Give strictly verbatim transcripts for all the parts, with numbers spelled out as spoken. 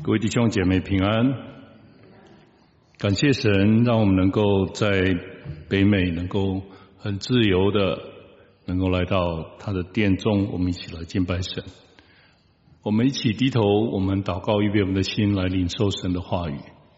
各位弟兄姐妹平安，感谢神让我们能够在北美能够很自由的能够来到他的殿中，我们一起来敬拜神。我们一起低头，我们祷告，预备我们的心来领受神的话语。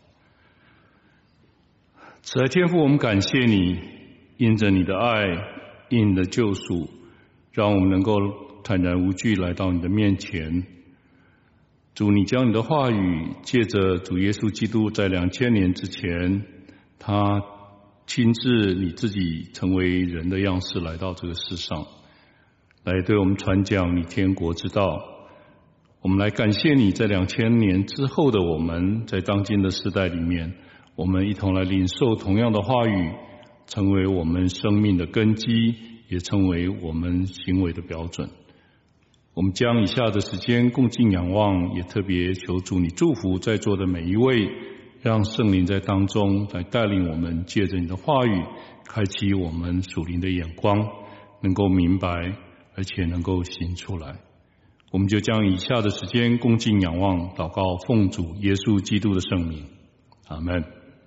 慈爱天父，我们感谢你，因着你的爱，因你的救赎，让我们能够坦然无惧来到你的面前。主，你将你的话语借着主耶稣基督在两千年之前，他亲自你自己成为人的样式来到这个世上，来对我们传讲你天国之道。我们来感谢你在两千年之后的我们，在当今的时代里面，我们一同来领受同样的话语，成为我们生命的根基，也成为我们行为的标准。我们将以下的时间共敬仰望，也特别求主你祝福在座的每一位，让圣灵在当中来带领我们，借着你的话语开启我们属灵的眼光，能够明白而且能够行出来。我们就将以下的时间共敬仰望，祷告奉主耶稣基督的圣名，阿们。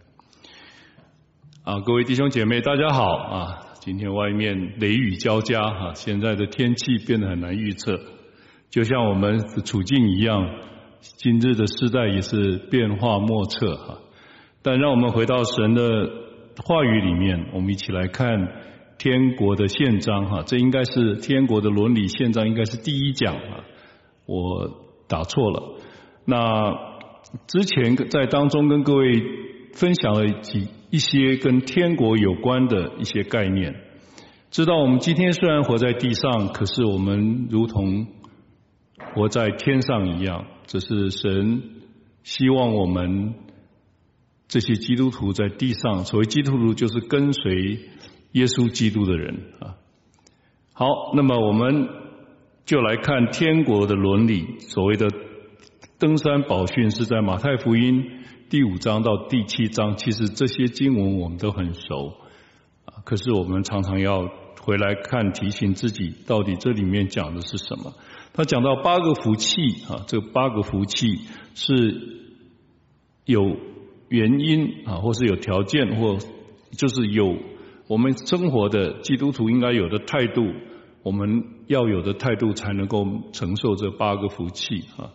啊，各位弟兄姐妹大家好啊！今天外面雷雨交加啊，现在的天气变得很难预测，就像我们的处境一样，今日的世代也是变化莫测哈。但让我们回到神的话语里面，我们一起来看天国的宪章哈，这应该是天国的伦理宪章，应该是第一讲啊，我打错了。那之前在当中跟各位分享了几一些跟天国有关的一些概念，知道我们今天虽然活在地上，可是我们如同活在天上一样，这是神希望我们这些基督徒在地上，所谓基督徒就是跟随耶稣基督的人啊。好，那么我们就来看天国的伦理。所谓的登山宝训是在马太福音第五章到第七章，其实这些经文我们都很熟啊，可是我们常常要回来看，提醒自己到底这里面讲的是什么。他讲到八个福气啊，这八个福气是有原因啊，或是有条件，或就是有我们生活的基督徒应该有的态度，我们要有的态度才能够承受这八个福气啊。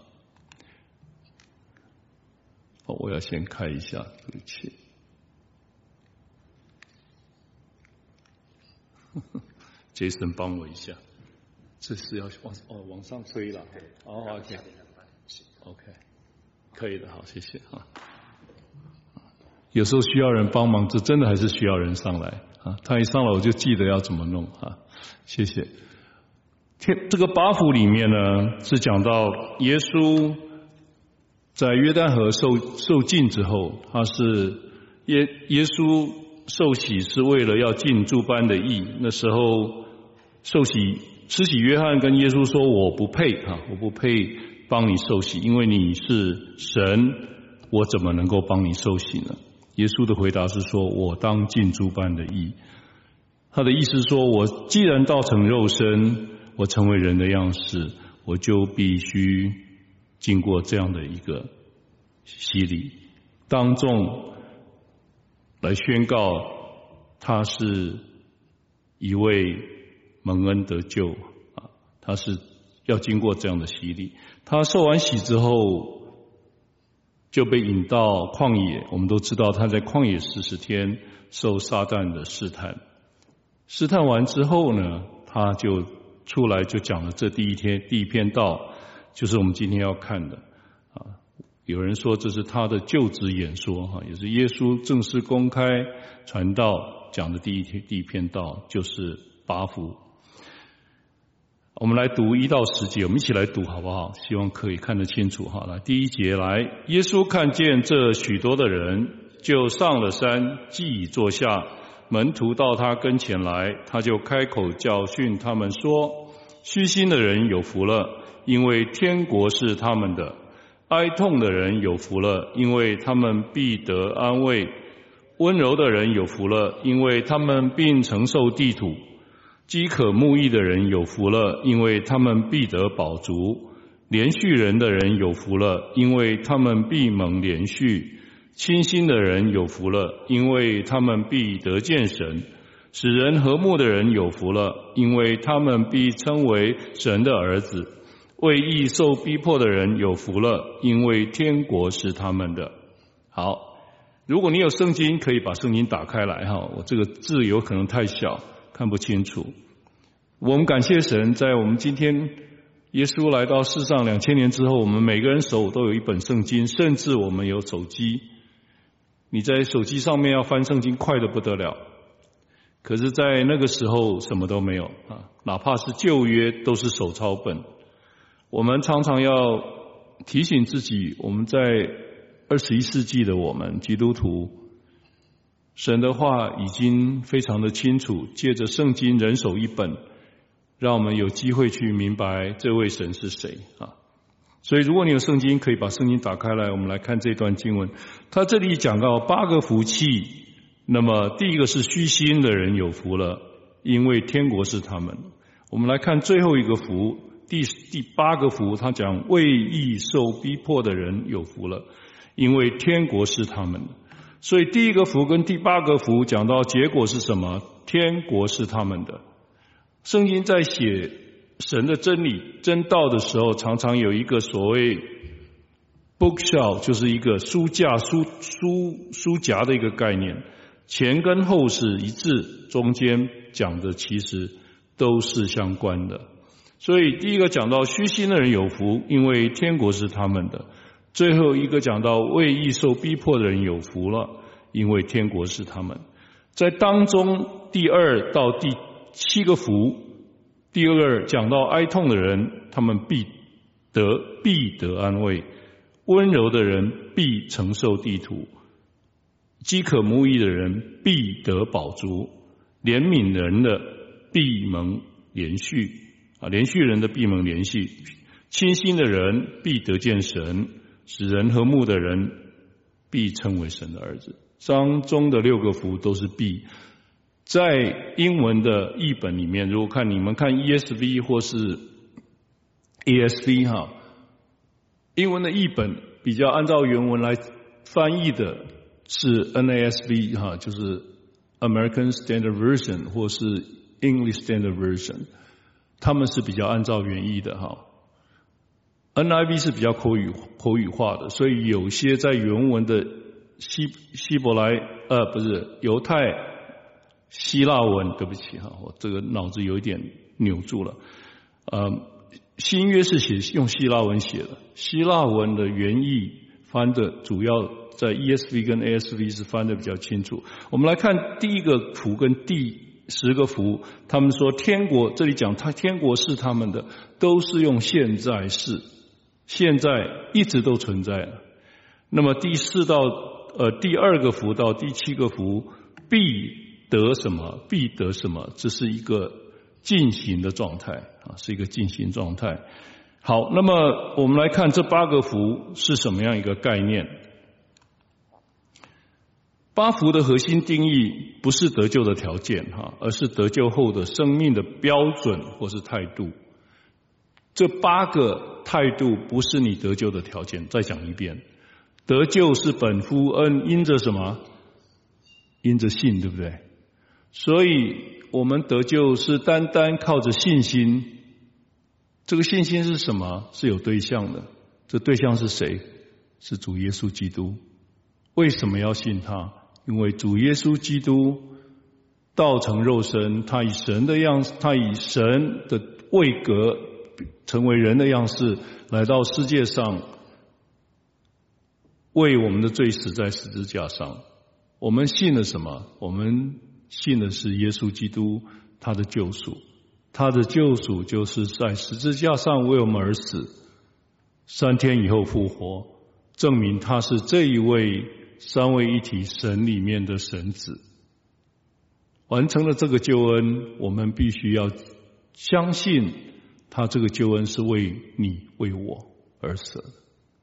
好，我要先看一下对不起Jason 帮我一下，这是要往哦往上推了。哦 OK OK 可以的，好，谢谢啊。有时候需要人帮忙，这真的还是需要人上来啊。他一上来我就记得要怎么弄啊，谢谢。天这个八福里面呢，是讲到耶稣在约旦河受受浸之后，他是耶耶稣受洗是为了要尽诸般的义。那时候受洗施洗约翰跟耶稣说：“我不配啊，我不配帮你受洗，因为你是神，我怎么能够帮你受洗呢？”耶稣的回答是说：“我当尽诸般的义。”他的意思是说，我既然道成肉身，我成为人的样式，我就必须经过这样的一个洗礼，当众来宣告他是一位蒙恩得救啊，他是要经过这样的洗礼。他受完洗之后就被引到旷野，我们都知道他在旷野四十天受撒旦的试探，试探完之后呢，他就出来就讲了这第一天第一篇道，就是我们今天要看的啊。有人说这是他的就职演说哈，也是耶稣正式公开传道讲的第一天第一篇道，就是八福。我们来读一到十节，我们一起来读好不好？希望可以看得清楚哈。来，第一节来，耶稣看见这许多的人，就上了山，既已坐下，门徒到他跟前来，他就开口教训他们说：虚心的人有福了，因为天国是他们的；哀痛的人有福了，因为他们必得安慰；温柔的人有福了，因为他们必承受地土；饥渴慕义的人有福了，因为他们必得饱足； 连续人的人有福了，因为他们必蒙连续；清心的人有福了，因为他们必得见神；使人和睦的人有福了，因为他们必称为神的儿子；为义受逼迫的人有福了，因为天国是他们的。好，如果你有圣经，可以把圣经打开来哈，我这个字有可能太小，看不清楚。我们感谢神，在我们今天耶稣来到世上两千年之后，我们每个人手都有一本圣经，甚至我们有手机。你在手机上面要翻圣经，快得不得了。可是在那个时候什么都没有啊，哪怕是旧约都是手抄本。我们常常要提醒自己，我们在二十一世纪的我们基督徒，神的话已经非常的清楚，借着圣经人手一本，让我们有机会去明白这位神是谁啊。所以如果你有圣经，可以把圣经打开来，我们来看这段经文。他这里讲到八个福气，那么第一个是虚心的人有福了，因为天国是他们。我们来看最后一个福，第第八个福，他讲为义受逼迫的人有福了，因为天国是他们。所以第一个福跟第八个福讲到结果是什么？天国是他们的。圣经在写神的真理真道的时候，常常有一个所谓 bookshelf， 就是一个书架书书书夹的一个概念，前跟后是一致，中间讲的其实都是相关的。所以第一个讲到虚心的人有福，因为天国是他们的。最后一个讲到为义受逼迫的人有福了，因为天国是他们。在当中第二到第七个福，第二讲到哀痛的人，他们必得必得安慰；温柔的人必承受地土；饥渴慕义的人必得饱足；怜悯人的必蒙连续啊，连续人的必蒙连续；清心的人必得见神；使人和睦的人必称为神的儿子。当中的六个福都是必。在英文的译本里面，如果看你们看 E S V 或是 A S V 哈，英文的译本比较按照原文来翻译的是 N A S V 哈，就是 American Standard Version 或是 English Standard Version， 他们是比较按照原意的哈。N I V 是比较口语口语化的，所以有些在原文的希希伯来呃不是犹太希腊文，对不起哈，我这个脑子有一点扭住了。呃，新约是写用希腊文写的，希腊文的原意翻的主要在 E S V 跟 A S V 是翻的比较清楚。我们来看第一个福跟第十个福，他们说天国，这里讲他天国是他们的，都是用现在式，现在一直都存在了。那么第四到呃第二个福到第七个福必得什么？必得什么？这是一个进行的状态啊，是一个进行状态。好，那么我们来看这八个福是什么样一个概念？八福的核心定义不是得救的条件哈，而是得救后的生命的标准或是态度。这八个态度不是你得救的条件。再讲一遍，得救是本乎恩，因着什么？因着信，对不对？所以我们得救是单单靠着信心。这个信心是什么？是有对象的。这对象是谁？是主耶稣基督。为什么要信他？因为主耶稣基督道成肉身，他以神的样式，他以神的位格成为人的样式来到世界上，为我们的罪死在十字架上。我们信了什么？我们信的是耶稣基督，他的救赎。他的救赎就是在十字架上为我们而死，三天以后复活，证明他是这一位三位一体神里面的神子。完成了这个救恩，我们必须要相信他这个救恩是为你为我而死的。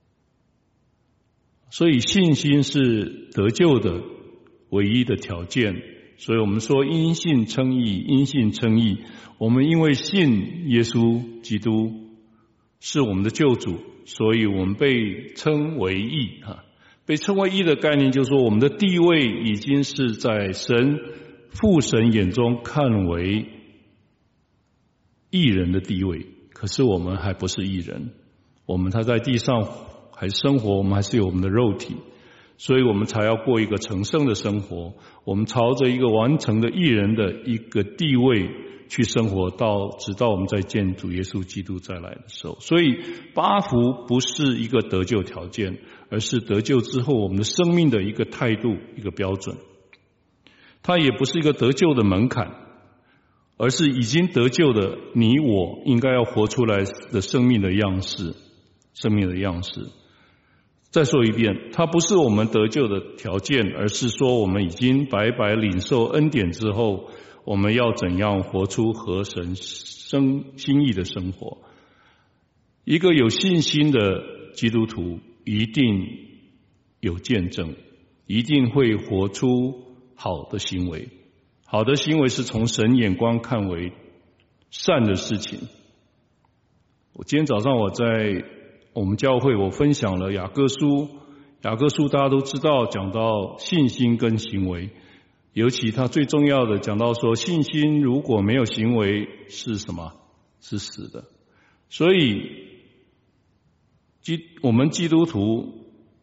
所以信心是得救的唯一的条件。所以我们说因信称义，因信称义。我们因为信耶稣基督， 是我们的救主，所以我们被称为义啊。被称为义的概念就是说，我们的地位已经是在神父神眼中看为义人的地位，可是我们还不是义人，我们他在地上还生活，我们还是有我们的肉体，所以我们才要过一个成圣的生活，我们朝着一个完成的义人的一个地位去生活，到直到我们再见主耶稣基督再来的时候。所以八福不是一个得救条件，而是得救之后我们的生命的一个态度，一个标准。它也不是一个得救的门槛，而是已经得救的你我应该要活出来的生命的样式，生命的样式。再说一遍，它不是我们得救的条件，而是说我们已经白白领受恩典之后，我们要怎样活出合神生心意的生活。一个有信心的基督徒一定有见证，一定会活出好的行为。好的行为是从神眼光看为善的事情。我今天早上我在我们教会我分享了雅各书，雅各书大家都知道讲到信心跟行为，尤其他最重要的讲到说，信心如果没有行为是什么？是死的。所以基我们基督徒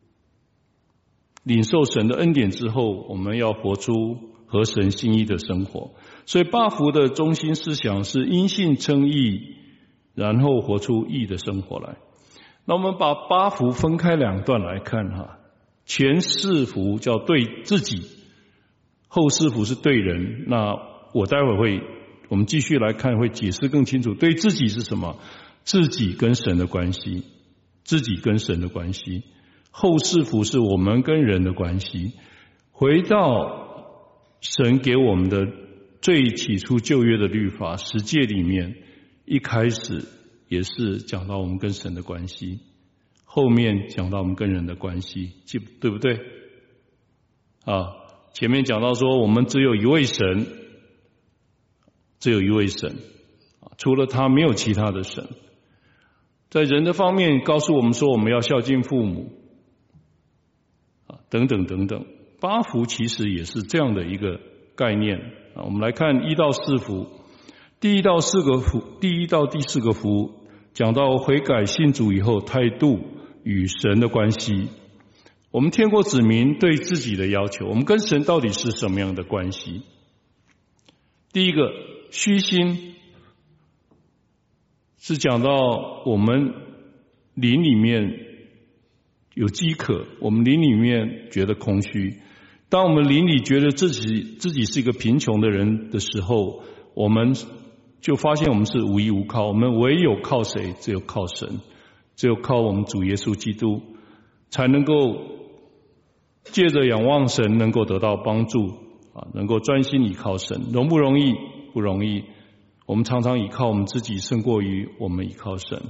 领受神的恩典之后，我们要活出合神心意的生活。所以八福的中心思想是因信称义，然后活出义的生活来。那我们把八福分开两段来看哈，前四福叫对自己，后四福是对人。那我待会会我们继续来看，会解释更清楚。对自己是什么？自己跟神的关系，自己跟神的关系。后四福是我们跟人的关系。回到神给我们的最起初旧约的律法十诫里面，一开始也是讲到我们跟神的关系，后面讲到我们跟人的关系，对不对？啊，前面讲到说我们只有一位神，只有一位神，除了他没有其他的神。在人的方面告诉我们说我们要孝敬父母，等等等等。八福其实也是这样的一个概念。我们来看一到四福，第一到四个福，第一到第四个福讲到悔改信主以后态度与神的关系。我们天国子民对自己的要求，我们跟神到底是什么样的关系？第一个虚心，是讲到我们灵里面有饥渴，我们灵里面觉得空虚。当我们灵里觉得自己自己是一个贫穷的人的时候，我们就发现我们是无依无靠，我们唯有靠谁？只有靠神，只有靠我们主耶稣基督，才能够借着仰望神能够得到帮助啊，能够专心依靠神。容不容易？不容易。我们常常依靠我们自己胜过于我们依靠神，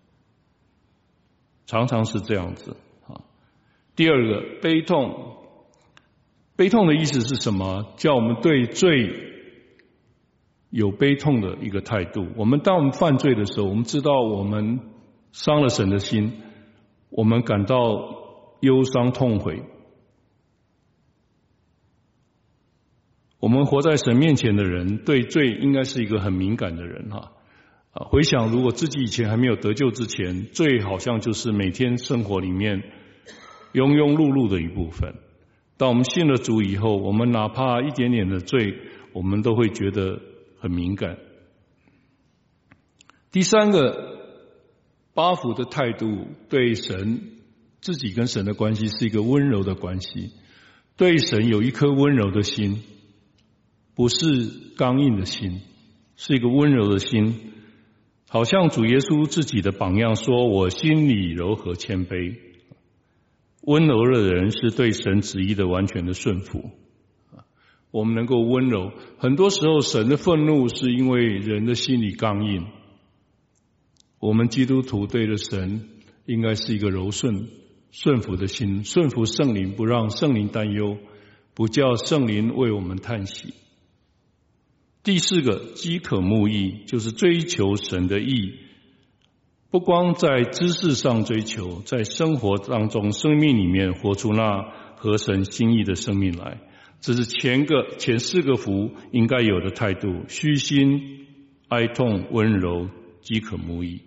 常常是这样子啊。第二个悲痛，悲痛的意思是什么？叫我们对罪有悲痛的一个态度。我们当我们犯罪的时候，我们知道我们伤了神的心，我们感到忧伤痛悔。我们活在神面前的人，对罪应该是一个很敏感的人哈。啊，回想如果自己以前还没有得救之前，罪好像就是每天生活里面庸庸碌碌的一部分。当我们信了主以后，我们哪怕一点点的罪，我们都会觉得很敏感。第三个，八福的态度，对神自己跟神的关系是一个温柔的关系，对神有一颗温柔的心，不是刚硬的心，是一个温柔的心。好像主耶稣自己的榜样说，我心里柔和谦卑。温柔的人是对神旨意的完全的顺服。我们能够温柔，很多时候神的愤怒是因为人的心里刚硬。我们基督徒对着神应该是一个柔顺顺服的心，顺服圣灵，不让圣灵担忧，不叫圣灵为我们叹息。第四个饥渴慕义，就是追求神的义， 不光在知识上追求，在生活当中生命里面活出那合神心意的生命来，这是前个前四个福应该有的态度：虚心、哀痛、温柔、饥渴慕义。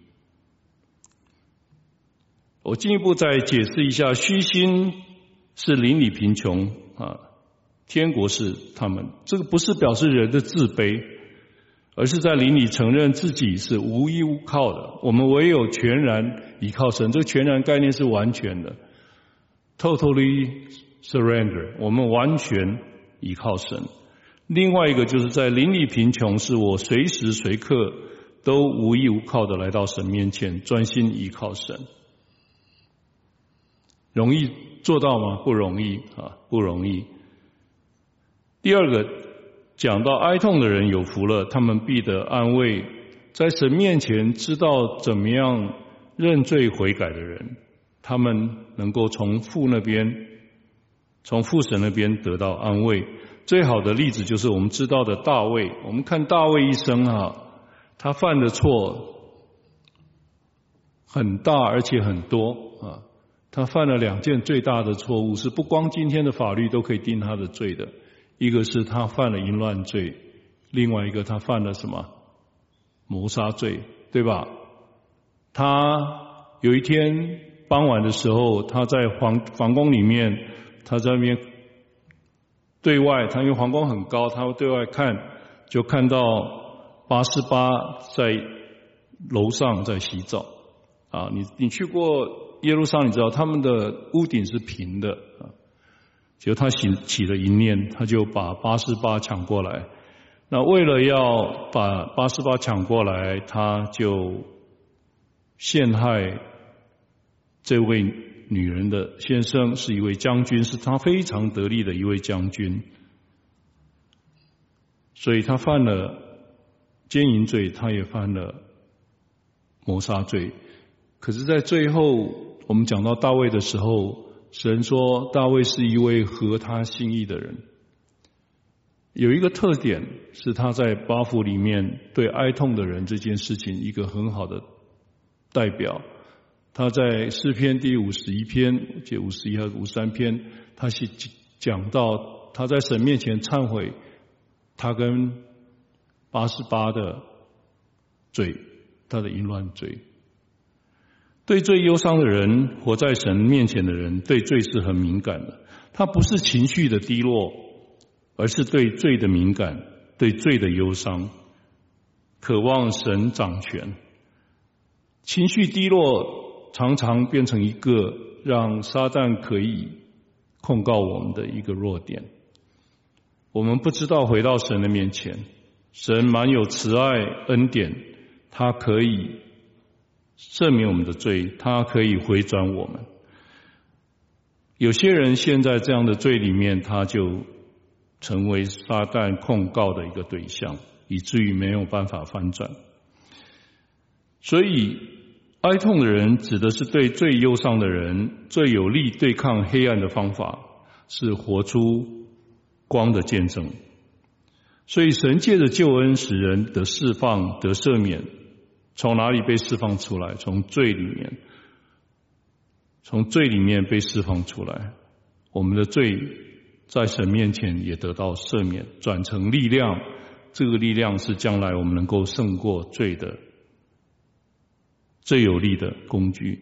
我进一步再解释一下，虚心是邻里贫穷啊，天国是他们，这个不是表示人的自卑，而是在邻里承认自己是无依无靠的，我们唯有全然依靠神。这个全然概念是完全的 ，totally surrender， 我们完全依靠神。另外一个就是在邻里贫穷，是我随时随刻都无依无靠的来到神面前，专心依靠神。容易做到吗？不容易啊，不容易。第二个，讲到哀痛的人有福了，他们必得安慰。在神面前知道怎么样认罪悔改的人，他们能够从父那边，从父神那边得到安慰。最好的例子就是我们知道的大卫。我们看大卫一生啊，他犯的错很大，而且很多啊。他犯了两件最大的错误，是不光今天的法律都可以定他的罪的。一个是他犯了淫乱罪，另外一个他犯了什么？谋杀罪，对吧？他有一天傍晚的时候，他在皇皇宫里面，他在那边对外，他因为皇宫很高，他对外看，就看到巴示巴在楼上在洗澡啊。你你去过耶路撒冷，你知道他们的屋顶是平的啊。结果他起起了一念，他就把巴示巴抢过来。那为了要把巴示巴抢过来，他就陷害这位女人的先生，是一位将军，是他非常得力的一位将军。所以他犯了奸淫罪，他也犯了谋杀罪。可是在最后我们讲到大卫的时候，神说大卫是一位合他心意的人。有一个特点是他在八福里面对哀痛的人这件事情一个很好的代表。他在诗篇第五十一篇，即五十一和五十三篇，他是讲到他在神面前忏悔他跟八十八的罪，他的淫乱罪。对罪忧伤的人，活在神面前的人，对罪是很敏感的。他不是情绪的低落，而是对罪的敏感，对罪的忧伤，渴望神掌权。情绪低落常常变成一个让撒旦可以控告我们的一个弱点。我们不知道回到神的面前，神满有慈爱恩典，他可以赦免我们的罪，他可以回转我们。有些人陷在这样的罪里面，他就成为撒旦控告的一个对象，以至于没有办法翻转。所以哀痛的人指的是对最忧伤的人，最有力对抗黑暗的方法是活出光的见证。所以神借着救恩使人得释放，得赦免。从哪里被释放出来？从罪里面，从罪里面被释放出来。我们的罪在神面前也得到赦免，转成力量。这个力量是将来我们能够胜过罪的最有力的工具。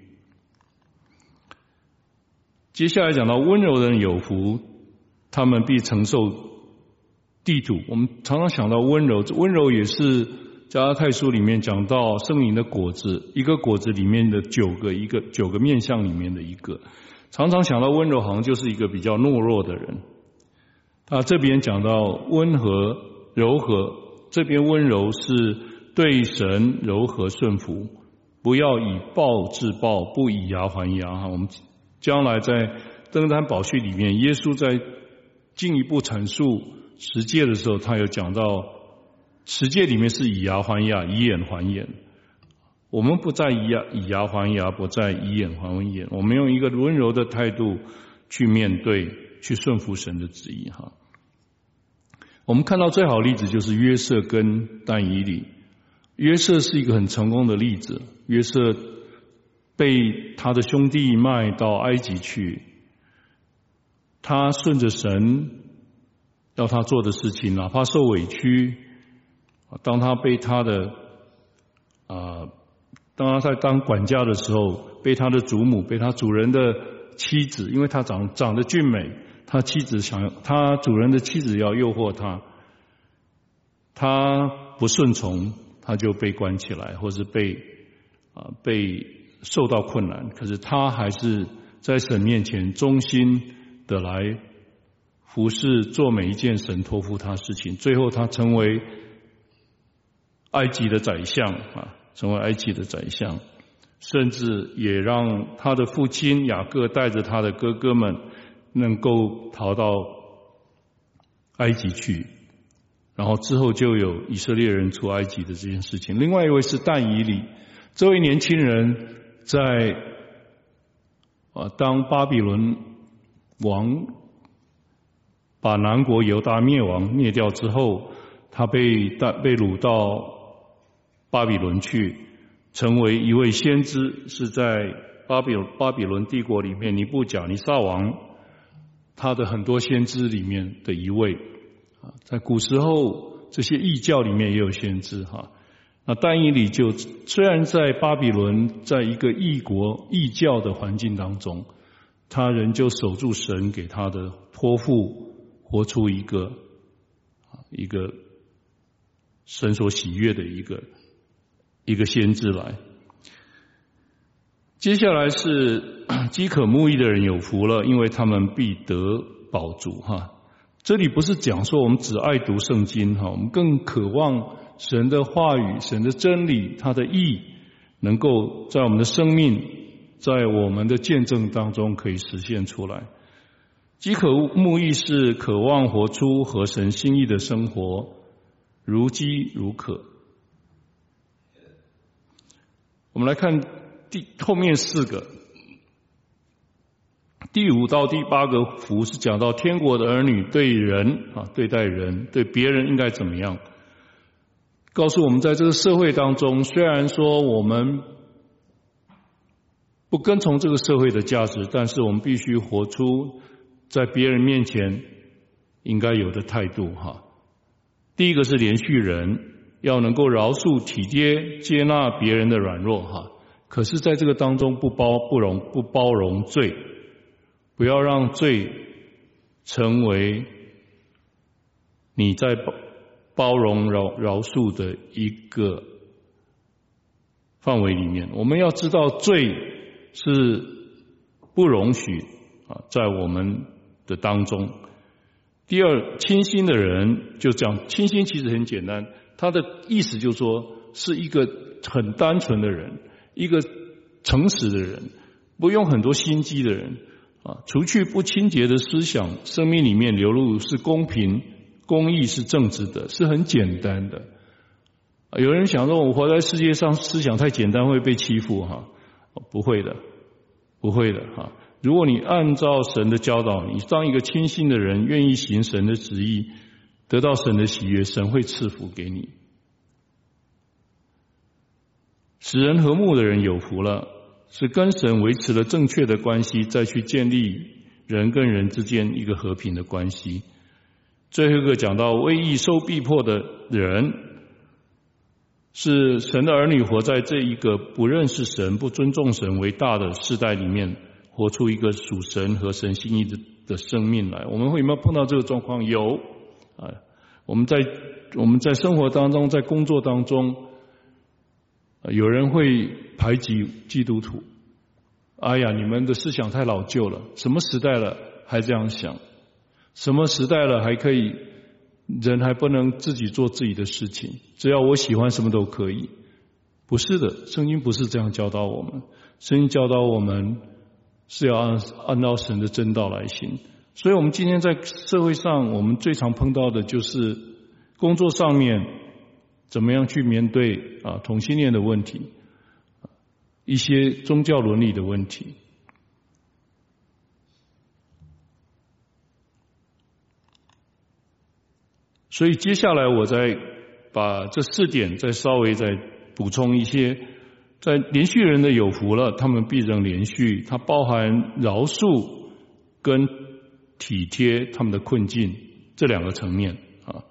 接下来讲到温柔的人有福，他们必承受地土。我们常常想到温柔，温柔也是加拉太书里面讲到圣灵的果子，一个果子里面的九个，一个九个面向里面的一个。常常想到温柔好像就是一个比较懦弱的人。他这边讲到温和柔和，这边温柔是对神柔和顺服，不要以暴制暴，不以牙还牙。我们将来在登山宝训里面，耶稣在进一步阐述十诫的时候，他有讲到十诫里面是以牙还牙，以眼还眼。我们不再以牙以牙还牙，不再以眼还眼，我们用一个温柔的态度去面对，去顺服神的旨意。哈，我们看到最好的例子就是约瑟跟但以理。约瑟是一个很成功的例子。约瑟被他的兄弟卖到埃及去，他顺着神要他做的事情，哪怕受委屈，当他被他的啊、呃，当他在当管家的时候，被他的祖母，被他主人的妻子，因为他长长得俊美，他妻子想他主人的妻子要诱惑他，他不顺从，他就被关起来，或是被啊、呃、被受到困难。可是他还是在神面前忠心的来服侍，做每一件神托付他事情。最后他成为埃及的宰相啊，成为埃及的宰相，甚至也让他的父亲雅各带着他的哥哥们能够逃到埃及去，然后之后就有以色列人出埃及的这件事情。另外一位是但以理，这位年轻人在啊当巴比伦王把南国犹大灭亡灭掉之后，他被带被掳到巴比伦去，成为一位先知，是在巴比巴比伦帝国里面尼布甲尼撒王他的很多先知里面的一位。在古时候这些异教里面也有先知哈。那但以理就虽然在巴比伦在一个异国异教的环境当中，他仍旧守住神给他的托付，活出一个一个神所喜悦的一个一个先知来。接下来是饥渴慕义的人有福了，因为他们必得饱足哈。这里不是讲说我们只爱读圣经哈，我们更渴望神的话语、神的真理、他的义能够在我们的生命，在我们的见证当中可以实现出来。饥渴慕义是渴望活出合神心意的生活，如饥如渴。我们来看第后面四个，第五到第八个福是讲到天国的儿女对人啊，对待人，对别人应该怎么样，告诉我们在这个社会当中，虽然说我们不跟从这个社会的价值，但是我们必须活出在别人面前应该有的态度哈。第一个是连续人，要能够饶恕体贴接纳别人的软弱哈，可是在这个当中不包不容不包容罪，不要让罪成为你在包容饶饶恕的一个范围里面。我们要知道罪是不容许啊在我们的当中。第二，清心的人，就讲清心其实很简单，他的意思就是说是一个很单纯的人，一个诚实的人，不用很多心机的人啊，除去不清洁的思想，生命里面流露是公平、公义，是正直的，是很简单的。有人想说我活在世界上思想太简单会被欺负哈，不会的，不会的哈。如果你按照神的教导，你当一个清心的人，愿意行神的旨意，得到神的喜悦，神会赐福给你。使人和睦的人有福了，是跟神维持了正确的关系，再去建立人跟人之间一个和平的关系。最后一个讲到为义受逼迫的人，是神的儿女活在这一个不认识神、不尊重神为大的世代里面，活出一个属神和神心意 的, 的生命来。我们会有没有碰到这个状况？有啊，我们在我们在生活当中，在工作当中，有人会排挤基督徒。哎呀，你们的思想太老旧了，什么时代了还这样想？什么时代了还可以，人还不能自己做自己的事情，只要我喜欢什么都可以？不是的，圣经不是这样教导我们。圣经教导我们是要按按照神的真道来行。所以我们今天在社会上，我们最常碰到的就是工作上面怎么样去面对啊同性恋的问题，一些宗教伦理的问题。所以接下来我再把这四点再稍微再补充一些在连续人的有福了，他们必仍连续，它包含饶恕跟体贴他们的困境这两个层面啊。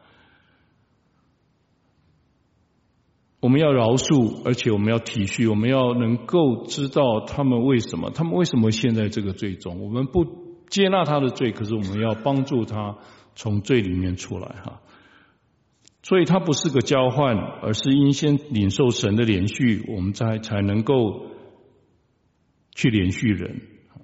我们要饶恕，而且我们要体恤，我们要能够知道他们为什么，他们为什么陷在这个罪中。我们不接纳他的罪，可是我们要帮助他从罪里面出来哈。所以它不是个交换，而是因先领受神的连续，我们才才能够去连续人。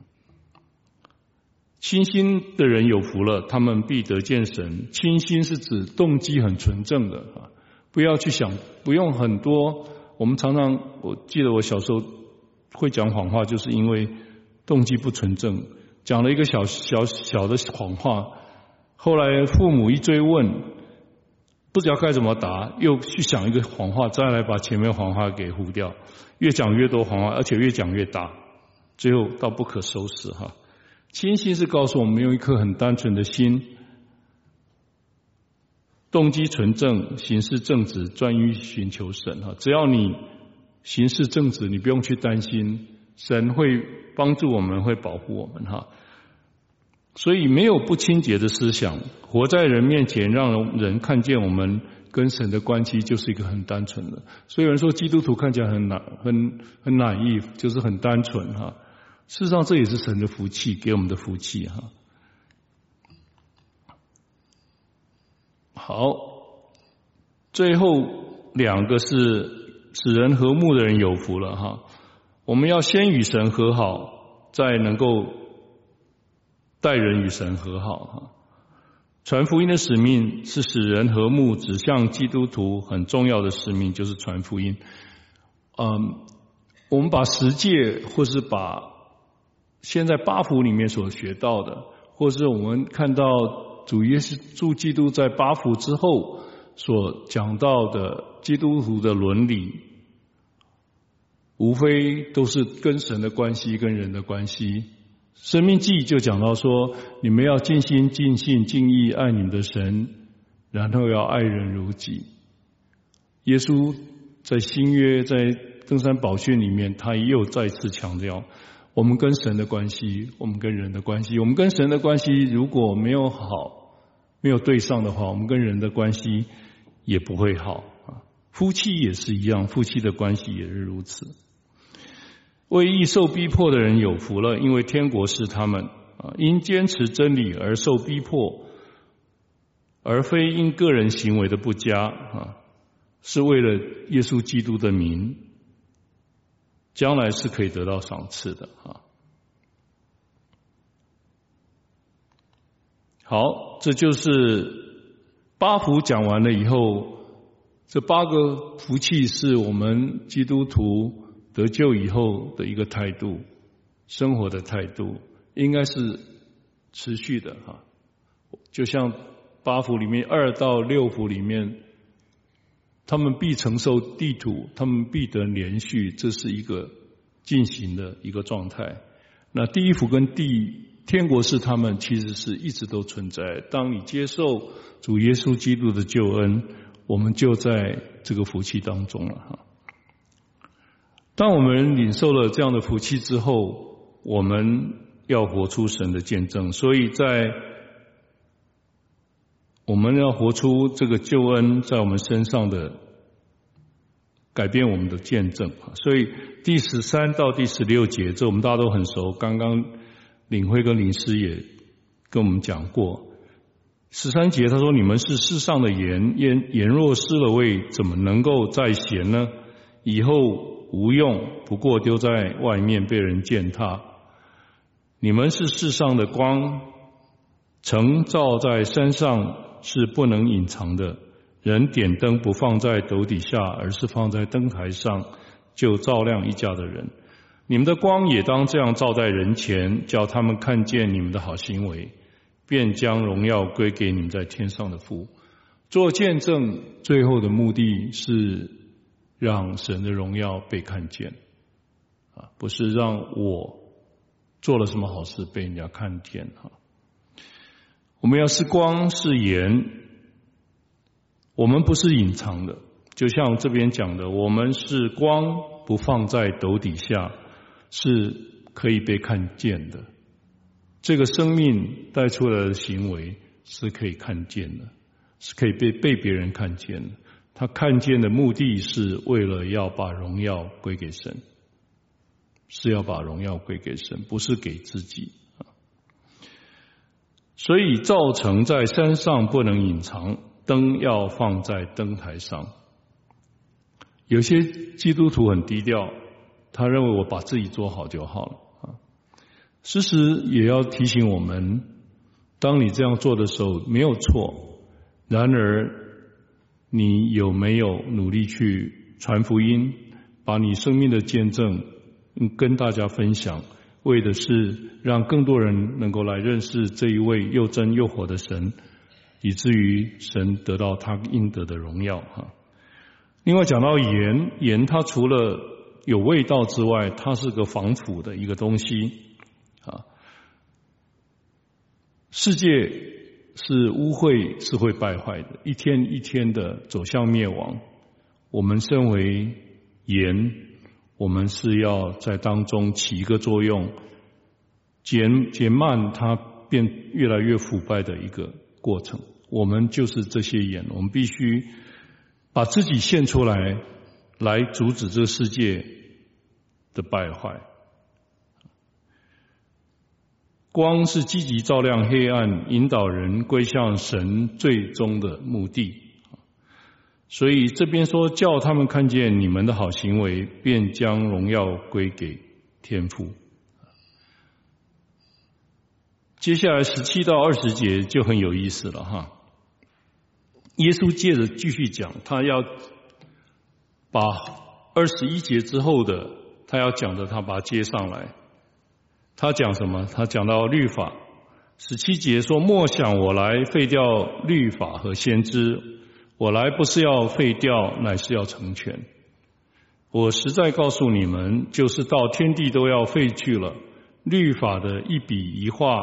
清心的人有福了，他们必得见神。清心是指动机很纯正的啊。不要去想，不用很多。我们常常，我记得我小时候会讲谎话，就是因为动机不纯正，讲了一个小小小的谎话，后来父母一追问，不知道该怎么答，又去想一个谎话，再来把前面谎话给糊掉，越讲越多谎话，而且越讲越大，最后到不可收拾哈。清心是告诉我们用一颗很单纯的心，动机纯正，行事正直，专于寻求神哈。只要你行事正直，你不用去担心，神会帮助我们，会保护我们哈。所以没有不清洁的思想，活在人面前，让人看见我们跟神的关系就是一个很单纯的。所以有人说基督徒看起来很很很naive，就是很单纯哈。事实上这也是神的福气，给我们的福气哈。好，最后两个是使人和睦的人有福了哈。我们要先与神和好，再能够待人与神和好哈。传福音的使命是使人和睦，指向基督徒很重要的使命就是传福音。嗯，我们把十诫或是把现在八福里面所学到的，或是我们看到主耶稣基督在八福之后所讲到的基督徒的伦理，无非都是跟神的关系跟人的关系。生命记就讲到说，你们要尽心尽性尽意爱你们的神，然后要爱人如己。耶稣在新约在登山宝训里面，他又再次强调我们跟神的关系，我们跟人的关系。我们跟神的关系如果没有好，没有对上的话，我们跟人的关系也不会好啊。夫妻也是一样，夫妻的关系也是如此。为义受逼迫的人有福了，因为天国是他们啊。因坚持真理而受逼迫，而非因个人行为的不佳啊，是为了耶稣基督的名，将来是可以得到赏赐的啊。好，这就是八福讲完了以后，这八个福气是我们基督徒得救以后的一个态度，生活的态度应该是持续的哈。就像八福里面二到六福里面，他们必承受地土，他们必得连续，这是一个进行的一个状态。那第一福跟第天国是他们其实是一直都存在。当你接受主耶稣基督的救恩，我们就在这个福气当中了哈。当我们领受了这样的福气之后，我们要活出神的见证。所以在我们要活出这个救恩在我们身上的改变我们的见证。所以第十三到第十六节，这我们大家都很熟，刚刚领会跟领师也跟我们讲过。十三节他说，你们是世上的盐，盐盐若失了味，怎么能够再咸呢？以后无用，不过丢在外面被人践踏。你们是世上的光，城照在山上是不能隐藏的。人点灯不放在斗底下，而是放在灯台上，就照亮一家的人。你们的光也当这样照在人前，叫他们看见你们的好行为，便将荣耀归给你们在天上的父。做见证最后的目的是让神的荣耀被看见啊，不是让我做了什么好事被人家看见啊。我们要是光是盐，我们不是隐藏的，就像这边讲的，我们是光不放在斗底下，是可以被看见的。这个生命带出来的行为是可以看见的，是可以被被别人看见的。他看见的目的是为了要把荣耀归给神，是要把荣耀归给神，不是给自己。所以造成在山上不能隐藏，灯要放在灯台上。有些基督徒很低调，他认为我把自己做好就好了。事实也要提醒我们，当你这样做的时候没有错，然而你有没有努力去传福音，把你生命的见证跟大家分享，为的是让更多人能够来认识这一位又真又活的神，以至于神得到他应得的荣耀。另外讲到盐，盐它除了有味道之外，它是个防腐的一个东西。世界是污秽，是会败坏的，一天一天的走向灭亡。我们身为盐，我们是要在当中起一个作用，减减慢它变越来越腐败的一个过程。我们就是这些盐，我们必须把自己献出来，来阻止这个世界的败坏。光是积极照亮黑暗，引导人归向神最终的目的。所以这边说，叫他们看见你们的好行为，便将荣耀归给天父。接下来十七到二十节就很有意思了哈。耶稣接着继续讲，他要把二十一节之后的他要讲的，他把它接上来。他讲什么？他讲到律法。十七节说，莫想我来废掉律法和先知，我来不是要废掉，乃是要成全。我实在告诉你们，就是到天地都要废去了，律法的一笔一画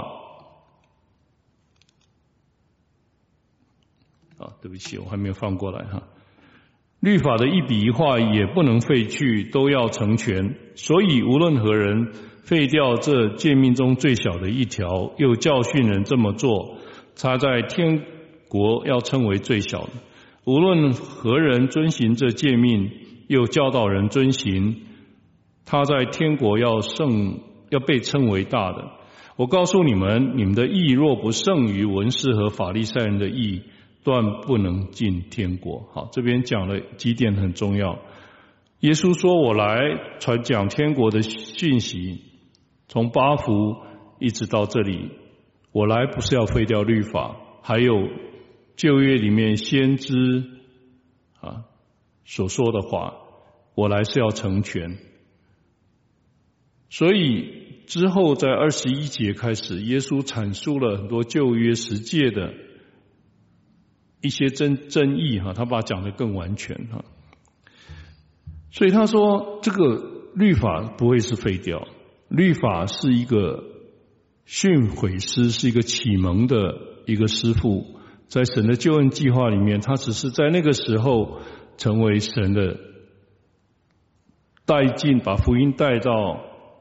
啊，对不起，我还没有放过来哈。律法的一笔一画也不能废去，都要成全。所以无论何人废掉这诫命中最小的一条，又教训人这么做，他在天国要称为最小的。无论何人遵行这诫命，又教导人遵行，他在天国要胜，要被称为大的。我告诉你们，你们的义若不胜于文士和法利赛人的义，断不能进天国。好，这边讲了几点很重要。耶稣说，我来传讲天国的讯息，从八福一直到这里，我来不是要废掉律法，还有旧约里面先知啊所说的话，我来是要成全。所以之后在二十一节开始，耶稣阐述了很多旧约十诫的一些真真意哈，他把它讲得更完全哈。所以他说，这个律法不会是废掉，律法是一个训诲师，是一个启蒙的一个师傅，在神的救恩计划里面，他只是在那个时候成为神的带进，把福音带到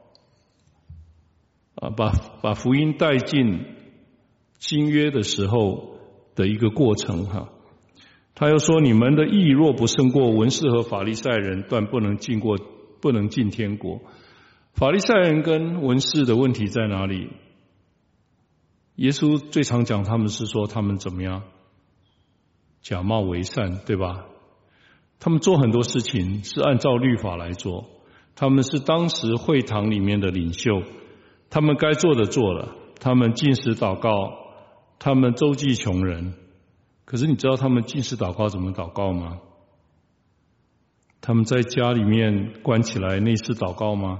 啊，把把福音带进新约的时候的一个过程哈。他又说，你们的义若不胜过文士和法利赛人，断不能进过，不能进天国。法利赛人跟文士的问题在哪里？耶稣最常讲他们是说他们怎么样假冒为善，对吧？他们做很多事情是按照律法来做，他们是当时会堂里面的领袖，他们该做的做了，他们禁食祷告，他们周济穷人。可是你知道他们禁食祷告怎么祷告吗？他们在家里面关起来内室祷告吗？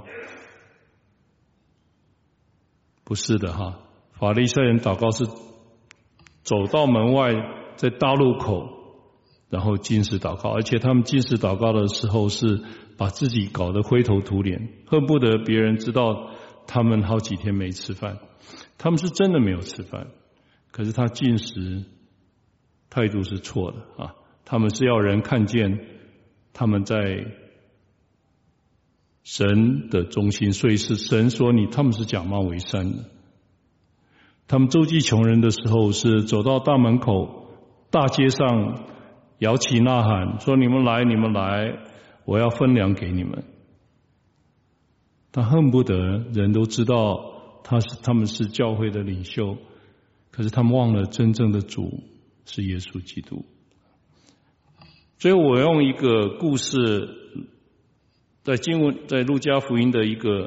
不是的哈，法利赛人祷告是走到门外，在大路口，然后禁食祷告，而且他们禁食祷告的时候是把自己搞得灰头土脸，恨不得别人知道他们好几天没吃饭。他们是真的没有吃饭，可是他禁食态度是错的啊！他们是要人看见他们在神的中心，所以是神说你他们是假冒为善的。他们周济穷人的时候，是走到大门口、大街上摇旗呐喊，说你们来，你们来，我要分粮给你们。他恨不得人都知道他是他们是教会的领袖，可是他们忘了真正的主是耶稣基督。最后我用一个故事，在经文在路加福音的一个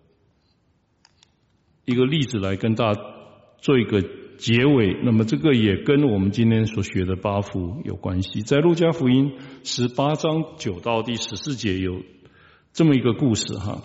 一个例子来跟大家做一个结尾。那么这个也跟我们今天所学的八福有关系。在路加福音十八章九到第十四节有这么一个故事哈。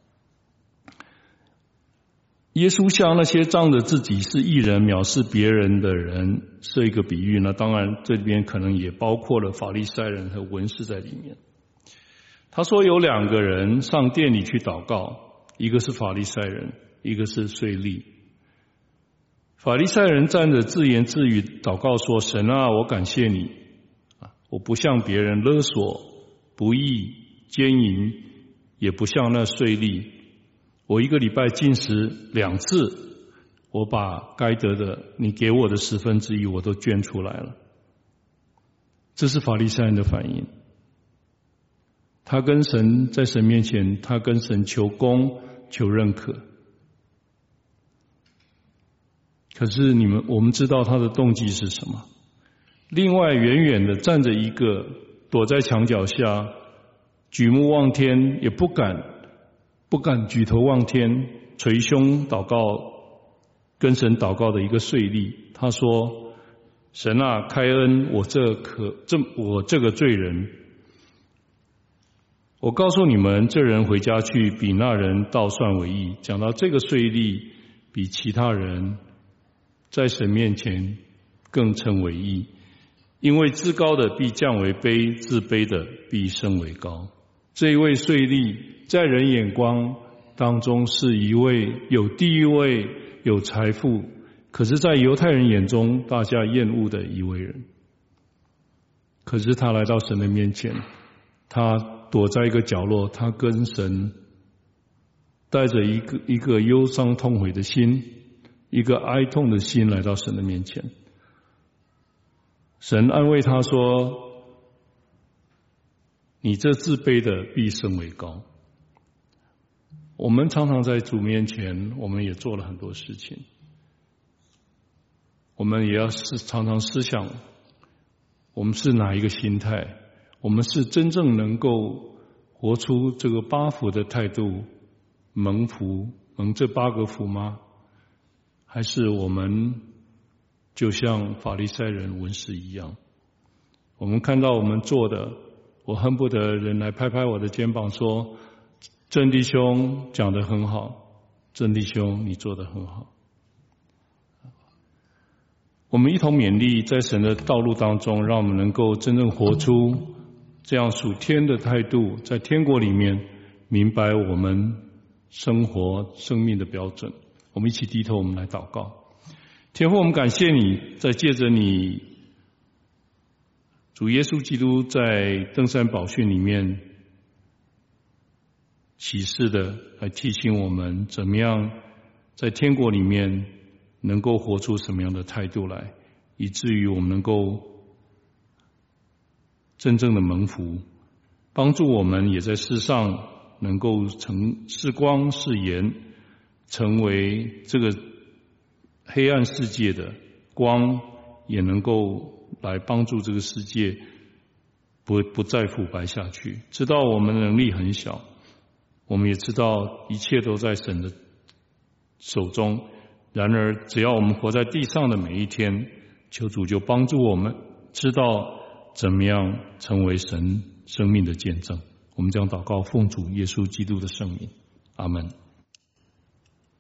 耶稣向那些仗着自己是义人藐视别人的人设一个比喻呢，当然这里边可能也包括了法利赛人和文士在里面。他说有两个人上殿里去祷告，一个是法利赛人，一个是税吏。法利赛人站着自言自语祷告说，神啊，我感谢你，我不向别人勒索、不义、奸淫，也不像那税吏。我一个礼拜禁食两次，我把该得的你给我的十分之一我都捐出来了。这是法利赛人的反应。他跟神在神面前，他跟神求公求认可。可是你们我们知道他的动机是什么。另外远远的站着一个躲在墙角下举目望天，也不敢不敢举头望天，捶胸祷告，跟神祷告的一个税吏。他说，神啊，开恩，我这可这我这个罪人，我告诉你们，这人回家去比那人倒算为义。讲到这个税吏比其他人在神面前更称为义，因为自高的必降为卑，自卑的必升为高。这一位税吏在人眼光当中是一位有地位、有财富，可是在犹太人眼中大家厌恶的一位人。可是他来到神的面前，他躲在一个角落，他跟神带着一个一个忧伤痛悔的心，一个哀痛的心来到神的面前。神安慰他说，你这自卑的必升为高。我们常常在主面前，我们也做了很多事情，我们也要是常常思想，我们是哪一个心态？我们是真正能够活出这个八福的态度，蒙福，蒙这八个福吗？还是我们就像法利赛人文士一样，我们看到我们做的，我恨不得人来拍拍我的肩膀说，郑弟兄讲得很好，郑弟兄你做得很好。我们一同勉励，在神的道路当中，让我们能够真正活出这样属天的态度，在天国里面明白我们生活生命的标准。我们一起低头，我们来祷告。天父，我们感谢你，在借着你主耶稣基督在登山宝训里面启示的，来提醒我们怎么样在天国里面能够活出什么样的态度来，以至于我们能够真正的蒙福，帮助我们也在世上能够成是光是盐，成为这个黑暗世界的光，也能够来帮助这个世界不不再腐败下去。知道我们的能力很小，我们也知道一切都在神的手中，然而只要我们活在地上的每一天，求主就帮助我们知道怎么样成为神生命的见证。我们将祷告奉主耶稣基督的圣名，阿们。